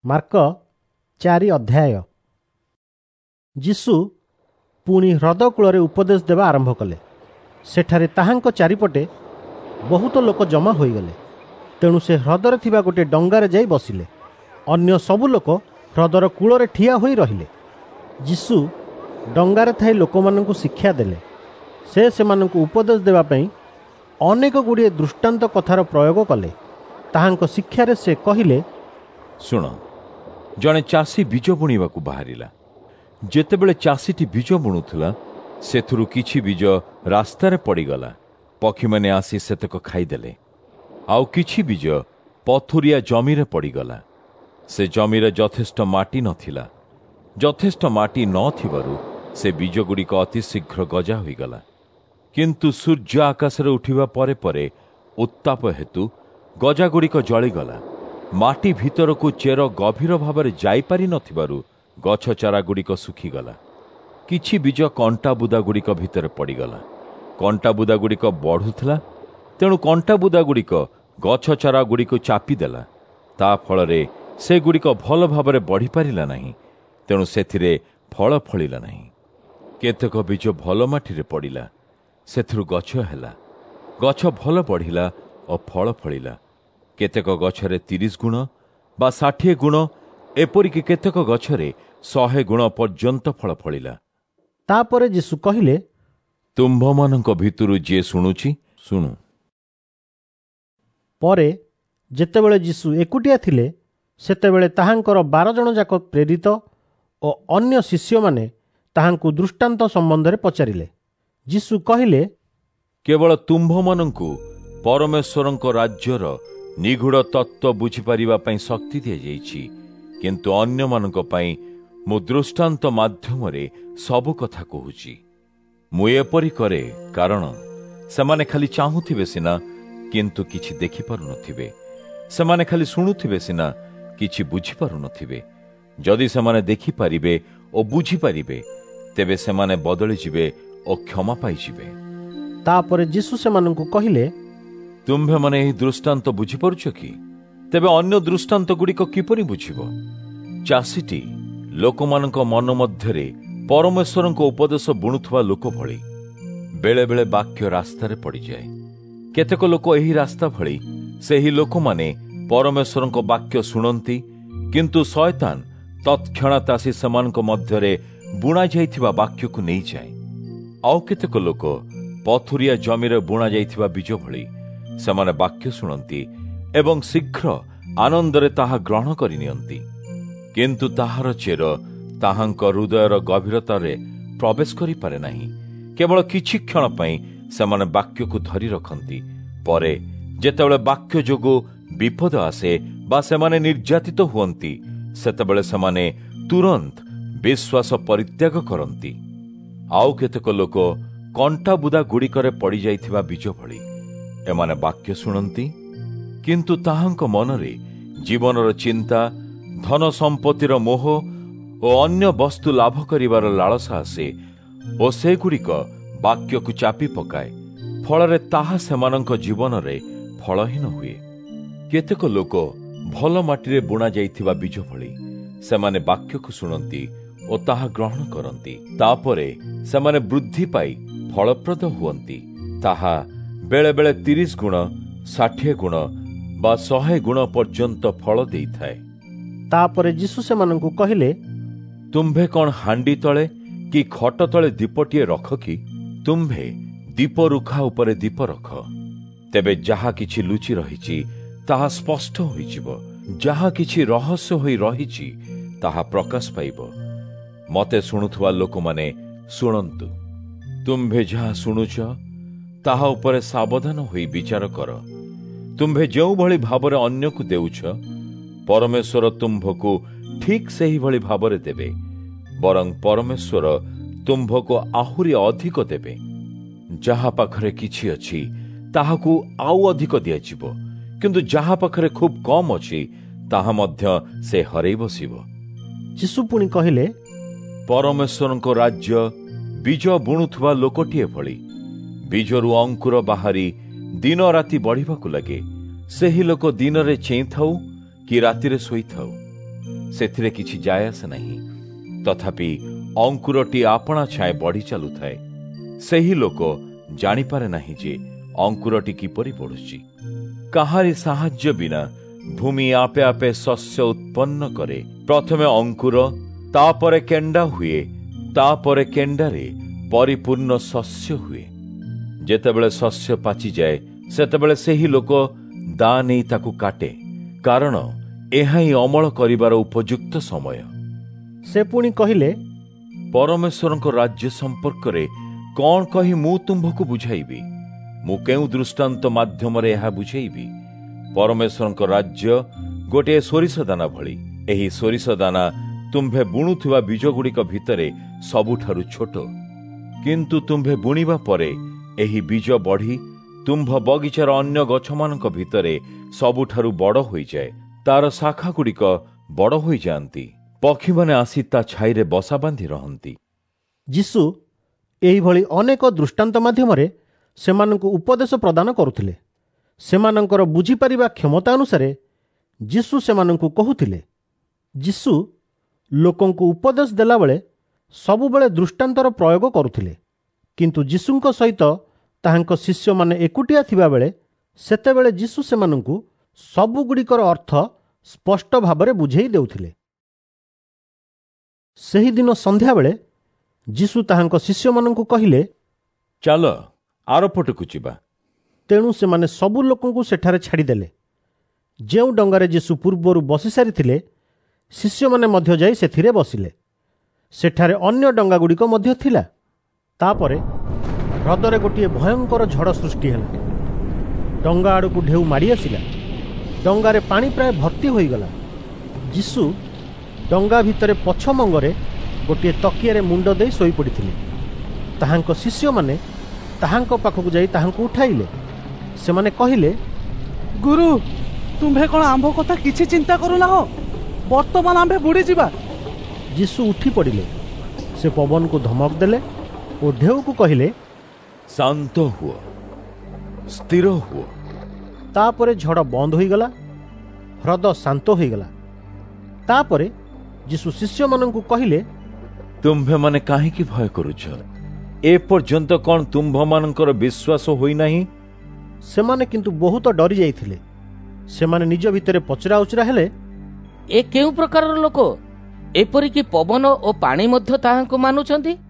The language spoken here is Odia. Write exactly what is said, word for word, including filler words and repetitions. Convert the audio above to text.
ମାର୍କ ଚାରି ଅଧ୍ୟାୟ। ଯୀଶୁ ପୁଣି ହ୍ରଦ କୂଳରେ ଉପଦେଶ ଦେବା ଆରମ୍ଭ କଲେ। ସେଠାରେ ତାହାଙ୍କ ଚାରିପଟେ ବହୁତ ଲୋକ ଜମା ହୋଇଗଲେ। ତେଣୁ ସେ ହ୍ରଦରେ ଥିବା ଗୋଟିଏ ଡଙ୍ଗାରେ ଯାଇ ବସିଲେ। ଅନ୍ୟ ସବୁ ଲୋକ ହ୍ରଦର କୂଳରେ ଠିଆ ହୋଇ ରହିଲେ। ଯୀଶୁ ଡଙ୍ଗାରେ ଥାଇ ଲୋକମାନଙ୍କୁ ଶିକ୍ଷା ଦେଲେ। ସେ ସେମାନଙ୍କୁ ଉପଦେଶ ଦେବା ପାଇଁ ଅନେକ ଗୁଡ଼ିଏ ଦୃଷ୍ଟାନ୍ତ କଥାର ପ୍ରୟୋଗ କଲେ। ତାହାଙ୍କ ଶିକ୍ଷାରେ ସେ କହିଲେ, ଶୁଣ, ଜଣେ ଚାଷୀ ବୀଜ ବୁଣିବାକୁ ବାହାରିଲା। ଯେତେବେଳେ ଚାଷୀଟି ବୀଜ ବୁଣୁଥିଲା, ସେଥିରୁ କିଛି ବୀଜ ରାସ୍ତାରେ ପଡ଼ିଗଲା। ପକ୍ଷୀମାନେ ଆସି ସେତକ ଖାଇଦେଲେ। ଆଉ କିଛି ବୀଜ ପଥୁରିଆ ଜମିରେ ପଡ଼ିଗଲା। ସେ ଜମିରେ ଯଥେଷ୍ଟ ମାଟି ନଥିଲା। ଯଥେଷ୍ଟ ମାଟି ନଥିବାରୁ ସେ ବୀଜଗୁଡ଼ିକ ଅତି ଶୀଘ୍ର ଗଜା ହୋଇଗଲା। କିନ୍ତୁ ସୂର୍ଯ୍ୟ ଆକାଶରେ ଉଠିବା ପରେ ପରେ ଉତ୍ତାପ ହେତୁ ଗଜାଗୁଡ଼ିକ ଜଳିଗଲା। ମାଟି ଭିତରକୁ ଚେର ଗଭୀର ଭାବରେ ଯାଇପାରି ନଥିବାରୁ ଗଛ ଚାରାଗୁଡ଼ିକ ଶୁଖିଗଲା। କିଛି ବୀଜ କଣ୍ଟାବୁଦାଗୁଡ଼ିକ ଭିତରେ ପଡ଼ିଗଲା। କଣ୍ଟାବୁଦାଗୁଡ଼ିକ ବଢ଼ୁଥିଲା, ତେଣୁ କଣ୍ଟାବୁଦାଗୁଡ଼ିକ ଗଛ ଚାରାଗୁଡ଼ିକୁ ଚାପିଦେଲା। ତା ଫଳରେ ସେଗୁଡ଼ିକ ଭଲ ଭାବରେ ବଢ଼ିପାରିଲା ନାହିଁ, ତେଣୁ ସେଥିରେ ଫଳ ଫଳିଲା ନାହିଁ। କେତେକ ବୀଜ ଭଲ ମାଟିରେ ପଡ଼ିଲା, ସେଥିରୁ ଗଛ ହେଲା। ଗଛ ଭଲ ବଢ଼ିଲା ଓ ଫଳ ଫଳିଲା। କେତେକ ଗଛରେ ତିରିଶ ଗୁଣ ବା ଷାଠିଏ ଗୁଣ, ଏପରିକି କେତେକ ଗଛରେ ଶହେ ଗୁଣ ପର୍ଯ୍ୟନ୍ତ ଫଳ ଫଳିଲା। ତାପରେ ଯୀଶୁ କହିଲେ, ତୁମ୍ଭମାନଙ୍କ ଭିତରୁ ଯିଏ ଶୁଣୁଛି ଶୁଣୁ। ପରେ ଯେତେବେଳେ ଯୀଶୁ ଏକୁଟିଆ ଥିଲେ, ସେତେବେଳେ ତାହାଙ୍କର ବାର ଜଣ ଯାକ ପ୍ରେରିତ ଓ ଅନ୍ୟ ଶିଷ୍ୟମାନେ ତାହାଙ୍କୁ ଦୃଷ୍ଟାନ୍ତ ସମ୍ବନ୍ଧରେ ପଚାରିଲେ। ଯୀଶୁ କହିଲେ, କେବଳ ତୁମ୍ଭମାନଙ୍କୁ ପରମେଶ୍ୱରଙ୍କ ରାଜ୍ୟର ନିଗୂଢ଼ ତତ୍ତ୍ୱ ବୁଝିପାରିବା ପାଇଁ ଶକ୍ତି ଦିଆଯାଇଛି, କିନ୍ତୁ ଅନ୍ୟମାନଙ୍କ ପାଇଁ ମୁଁ ଦୃଷ୍ଟାନ୍ତ ମାଧ୍ୟମରେ ସବୁ କଥା କହୁଛି। ମୁଁ ଏପରି କରେ କାରଣ ସେମାନେ ଖାଲି ଚାହୁଁଥିବେ ସିନା, କିନ୍ତୁ କିଛି ଦେଖିପାରୁନଥିବେ। ସେମାନେ ଖାଲି ଶୁଣୁଥିବେ ସିନା, କିଛି ବୁଝିପାରୁନଥିବେ। ଯଦି ସେମାନେ ଦେଖିପାରିବେ ଓ ବୁଝିପାରିବେ, ତେବେ ସେମାନେ ବଦଳିଯିବେ ଓ କ୍ଷମା ପାଇଯିବେ। ତାପରେ ଯୀଶୁ ସେମାନଙ୍କୁ କହିଲେ, ତୁମ୍ଭେମାନେ ଏହି ଦୃଷ୍ଟାନ୍ତ ବୁଝିପାରୁଛ କି? ତେବେ ଅନ୍ୟ ଦୃଷ୍ଟାନ୍ତ ଗୁଡ଼ିକ କିପରି ବୁଝିବ? ଚାଷୀଟି ଲୋକମାନଙ୍କ ମନ ମଧ୍ୟରେ ପରମେଶ୍ୱରଙ୍କ ଉପଦେଶ ବୁଣୁଥିବା ଲୋକ ଭଳି। ବେଳେବେଳେ ବାକ୍ୟ ରାସ୍ତାରେ ପଡ଼ିଯାଏ। କେତେକ ଲୋକ ଏହି ରାସ୍ତା ଭଳି। ସେହି ଲୋକମାନେ ପରମେଶ୍ୱରଙ୍କ ବାକ୍ୟ ଶୁଣନ୍ତି, କିନ୍ତୁ ଶୟତାନ ତତ୍କ୍ଷଣାତ୍ ଆସି ସେମାନଙ୍କ ମଧ୍ୟରେ ବୁଣା ଯାଇଥିବା ବାକ୍ୟକୁ ନେଇଯାଏ। ଆଉ କେତେକ ଲୋକ ପଥୁରିଆ ଜମିରେ ବୁଣା ଯାଇଥିବା ବୀଜ ଭଳି। ସେମାନେ ବାକ୍ୟ ଶୁଣନ୍ତି ଏବଂ ଶୀଘ୍ର ଆନନ୍ଦରେ ତାହା ଗ୍ରହଣ କରିନିଅନ୍ତି, କିନ୍ତୁ ତାହାର ଚେର ତାହାଙ୍କ ହୃଦୟର ଗଭୀରତାରେ ପ୍ରବେଶ କରିପାରେ ନାହିଁ। କେବଳ କିଛି କ୍ଷଣ ପାଇଁ ସେମାନେ ବାକ୍ୟକୁ ଧରି ରଖନ୍ତି। ପରେ ଯେତେବେଳେ ବାକ୍ୟ ଯୋଗୁଁ ବିପଦ ଆସେ ବା ସେମାନେ ନିର୍ଯାତିତ ହୁଅନ୍ତି, ସେତେବେଳେ ସେମାନେ ତୁରନ୍ତ ବିଶ୍ୱାସ ପରିତ୍ୟାଗ କରନ୍ତି। ଆଉ କେତେକ ଲୋକ କଣ୍ଟାବୁଦା ଗୁଡ଼ିକରେ ପଡ଼ିଯାଇଥିବା ବୀଜ ଭଳି। ଏମାନେ ବାକ୍ୟ ଶୁଣନ୍ତି, କିନ୍ତୁ ତାହାଙ୍କ ମନରେ ଜୀବନର ଚିନ୍ତା, ଧନ ସମ୍ପତ୍ତିର ମୋହ ଓ ଅନ୍ୟ ବସ୍ତୁ ଲାଭ କରିବାର ଲାଳସା ଆସେ ଓ ସେଗୁଡ଼ିକ ବାକ୍ୟକୁ ଚାପି ପକାଏ। ଫଳରେ ତାହା ସେମାନଙ୍କ ଜୀବନରେ ଫଳହୀନ ହୁଏ। କେତେକ ଲୋକ ଭଲ ମାଟିରେ ବୁଣା ଯାଇଥିବା ବୀଜ ଭଳି। ସେମାନେ ବାକ୍ୟକୁ ଶୁଣନ୍ତି ଓ ତାହା ଗ୍ରହଣ କରନ୍ତି। ତାପରେ ସେମାନେ ବୃଦ୍ଧି ପାଇ ଫଳପ୍ରଦ ହୁଅନ୍ତି। ତାହା ବେଳେବେଳେ ତିରିଶ ଗୁଣ, ଷାଠିଏ ଗୁଣ ବା ଶହେ ଗୁଣ ପର୍ଯ୍ୟନ୍ତ ଫଳ ଦେଇଥାଏ। ତାପରେ ଯୀଶୁ ସେମାନଙ୍କୁ କହିଲେ, ତୁମ୍ଭେ କ'ଣ ହାଣ୍ଡି ତଳେ କି ଖଟ ତଳେ ଦୀପଟିଏ ରଖ କି? ତୁମ୍ଭେ ଦୀପ ରୁଖା ଉପରେ ଦୀପ ରଖ। ତେବେ ଯାହା କିଛି ଲୁଚି ରହିଛି ତାହା ସ୍ପଷ୍ଟ ହୋଇଯିବ। ଯାହା କିଛି ରହସ୍ୟ ହୋଇ ରହିଛି ତାହା ପ୍ରକାଶ ପାଇବ। ମତେ ଶୁଣୁଥିବା ଲୋକମାନେ ଶୁଣନ୍ତୁ। ତୁମ୍ଭେ ଯାହା ଶୁଣୁଛ ତାହା ଉପରେ ସାବଧାନ ହୋଇ ବିଚାର କର। ତୁମ୍ଭେ ଯେଉଁଭଳି ଭାବରେ ଅନ୍ୟକୁ ଦେଉଛ, ପରମେଶ୍ୱର ତୁମ୍ଭକୁ ଠିକ୍ ସେହିଭଳି ଭାବରେ ଦେବେ। ବରଂ ପରମେଶ୍ୱର ତୁମ୍ଭକୁ ଆହୁରି ଅଧିକ ଦେବେ। ଯାହା ପାଖରେ କିଛି ଅଛି ତାହାକୁ ଆଉ ଅଧିକ ଦିଆଯିବ, କିନ୍ତୁ ଯାହା ପାଖରେ ଖୁବ୍ କମ୍ ଅଛି ତାହା ମଧ୍ୟ ସେ ହରେଇ ବସିବ। ଯୀଶୁ ପୁଣି କହିଲେ, ପରମେଶ୍ୱରଙ୍କ ରାଜ୍ୟ ବୀଜ ବୁଣୁଥିବା ଲୋକଟିଏ ଭଳି। ବୀଜରୁ ଅଙ୍କୁର ବାହାରି ଦିନ ରାତି ବଢ଼ିବାକୁ ଲାଗେ। ସେହି ଲୋକ ଦିନରେ ଚେଇଁଥାଉ କି ରାତିରେ ଶୋଇଥାଉ, ସେଥିରେ କିଛି ଯାଏ ଆସେ ନାହିଁ। ତଥାପି ଅଙ୍କୁରଟି ଆପଣା ଛାଏ ବଢି ଚାଲୁଥାଏ। ସେହି ଲୋକ ଜାଣିପାରେ ନାହିଁ ଯେ ଅଙ୍କୁରଟି କିପରି ବଢୁଛି। କାହାରି ସାହାଯ୍ୟ ବିନା ଭୂମି ଆପେ ଆପେ ଶସ୍ୟ ଉତ୍ପନ୍ନ କରେ। ପ୍ରଥମେ ଅଙ୍କୁର, ତାପରେ କେଣ୍ଡା ହୁଏ, ତାପରେ କେଣ୍ଡାରେ ପରିପୂର୍ଣ୍ଣ ଶସ୍ୟ ହୁଏ। ଯେତେବେଳେ ଶସ୍ୟ ପାଚିଯାଏ ସେତେବେଳେ ସେହି ଲୋକ ଦା ନେଇ ତାକୁ କାଟେ, କାରଣ ଏହା ହିଁ ଅମଳ କରିବାର ଉପଯୁକ୍ତ ସମୟ। ସେ ପୁଣି କହିଲେ, ପରମେଶ୍ୱରଙ୍କ ରାଜ୍ୟ ସମ୍ପର୍କରେ କ'ଣ କହି ମୁଁ ତୁମ୍ଭକୁ ବୁଝାଇବି? ମୁଁ କେଉଁ ଦୃଷ୍ଟାନ୍ତ ମାଧ୍ୟମରେ ଏହା ବୁଝେଇବି? ପରମେଶ୍ୱରଙ୍କ ରାଜ୍ୟ ଗୋଟିଏ ସୋରିଷ ଦାନା ଭଳି। ଏହି ସୋରିଷ ଦାନା ତୁମ୍ଭେ ବୁଣୁଥିବା ବୀଜଗୁଡ଼ିକ ଭିତରେ ସବୁଠାରୁ ଛୋଟ, କିନ୍ତୁ ତୁମ୍ଭେ ବୁଣିବା ପରେ ଏହି ବୀଜ ବଢ଼ି ତୁମ୍ଭ ବଗିଚାର ଅନ୍ୟ ଗଛମାନଙ୍କ ଭିତରେ ସବୁଠାରୁ ବଡ଼ ହୋଇଯାଏ। ତାର ଶାଖାଗୁଡ଼ିକ ବଡ଼ ହୋଇଯାଆନ୍ତି। ପକ୍ଷୀମାନେ ଆସି ତା ଛାଇରେ ବସା ବାନ୍ଧି ରହନ୍ତି। ଯୀଶୁ ଏହିଭଳି ଅନେକ ଦୃଷ୍ଟାନ୍ତ ମାଧ୍ୟମରେ ସେମାନଙ୍କୁ ଉପଦେଶ ପ୍ରଦାନ କରୁଥିଲେ। ସେମାନଙ୍କର ବୁଝିପାରିବା କ୍ଷମତା ଅନୁସାରେ ଯୀଶୁ ସେମାନଙ୍କୁ କହୁଥିଲେ। ଯୀଶୁ ଲୋକଙ୍କୁ ଉପଦେଶ ଦେଲାବେଳେ ସବୁବେଳେ ଦୃଷ୍ଟାନ୍ତର ପ୍ରୟୋଗ କରୁଥିଲେ, କିନ୍ତୁ ଯୀଶୁଙ୍କ ସହିତ ତାହାଙ୍କ ଶିଷ୍ୟମାନେ ଏକୁଟିଆ ଥିବାବେଳେ ସେତେବେଳେ ଯୀଶୁ ସେମାନଙ୍କୁ ସବୁଗୁଡ଼ିକର ଅର୍ଥ ସ୍ପଷ୍ଟ ଭାବରେ ବୁଝେଇ ଦେଉଥିଲେ। ସେହିଦିନ ସନ୍ଧ୍ୟାବେଳେ ଯୀଶୁ ତାହାଙ୍କ ଶିଷ୍ୟମାନଙ୍କୁ କହିଲେ, ଚାଲ ଆରପଟକୁ ଯିବା। ତେଣୁ ସେମାନେ ସବୁ ଲୋକଙ୍କୁ ସେଠାରେ ଛାଡ଼ିଦେଲେ। ଯେଉଁ ଡଙ୍ଗାରେ ଯୀଶୁ ପୂର୍ବରୁ ବସି ସାରିଥିଲେ ଶିଷ୍ୟମାନେ ମଧ୍ୟ ଯାଇ ସେଥିରେ ବସିଲେ। ସେଠାରେ ଅନ୍ୟ ଡଙ୍ଗାଗୁଡ଼ିକ ମଧ୍ୟ ଥିଲା। ତାପରେ ହ୍ରଦରେ ଗୋଟିଏ ଭୟଙ୍କର ଝଡ଼ ସୃଷ୍ଟି ହେଲା। ଡଙ୍ଗା ଆଡ଼କୁ ଢେଉ ମାଡ଼ି ଆସିଲା। ଡଙ୍ଗାରେ ପାଣି ପ୍ରାୟ ଭର୍ତ୍ତି ହୋଇଗଲା। ଯୀଶୁ ଡଙ୍ଗା ଭିତରେ ପଛ ମଙ୍ଗରେ ଗୋଟିଏ ତକିଆରେ ମୁଣ୍ଡ ଦେଇ ଶୋଇପଡ଼ିଥିଲେ। ତାହାଙ୍କ ଶିଷ୍ୟମାନେ ତାହାଙ୍କ ପାଖକୁ ଯାଇ ତାହାଙ୍କୁ ଉଠାଇଲେ। ସେମାନେ କହିଲେ, ଗୁରୁ, ତୁମ୍ଭେ କ'ଣ ଆମ୍ଭ କଥା କିଛି ଚିନ୍ତା କରୁନାହଁ? ବର୍ତ୍ତମାନ ଆମ୍ଭେ ବୁଡ଼ିଯିବା। ଯୀଶୁ ଉଠି ପଡ଼ିଲେ। ସେ ପବନକୁ ଧମକ ଦେଲେ ଓ ଢେଉକୁ କହିଲେ, ଶାନ୍ତ ହୁଅ, ସ୍ଥିର ହୁଅ। ତାପରେ ଝଡ଼ ବନ୍ଦ ହୋଇଗଲା। ହ୍ରଦ ଶାନ୍ତ ହୋଇଗଲା। ତାପରେ ଯୀଶୁ ଶିଷ୍ୟମାନଙ୍କୁ କହିଲେ, ତୁମ୍ଭେମାନେ କାହିଁକି ଭୟ କରୁଛ? ଏପର୍ଯ୍ୟନ୍ତ କ'ଣ ତୁମ୍ଭମାନଙ୍କର ବିଶ୍ୱାସ ହୋଇନାହିଁ? ସେମାନେ କିନ୍ତୁ ବହୁତ ଡରି ଯାଇଥିଲେ। ସେମାନେ ନିଜ ଭିତରେ ପଚରା ଉଚରା ହେଲେ, ଏ କେଉଁ ପ୍ରକାରର ଲୋକ? ଏପରିକି ପବନ ଓ ପାଣି ମଧ୍ୟ ତାହାଙ୍କୁ ମାନୁଛନ୍ତି।